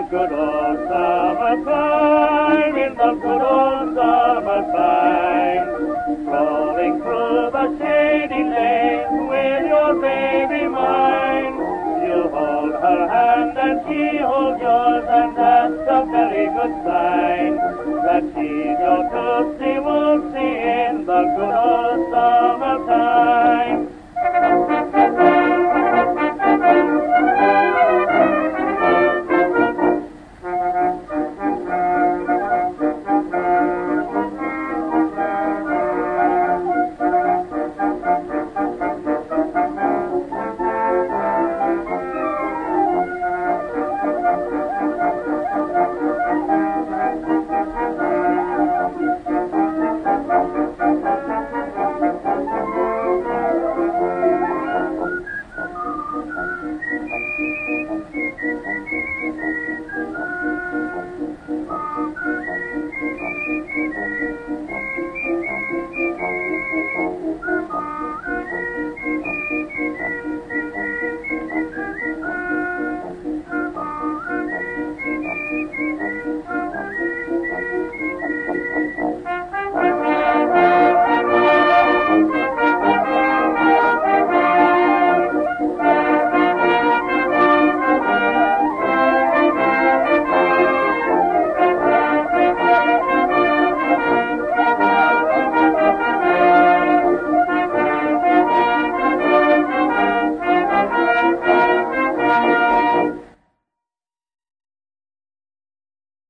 good old summertime, in the good old summertime. Strolling through the shady lanes with your baby mine. You hold her hand and she holds yours, and that's a very good sign that she's your tootsie-wootsie in the good old summertime.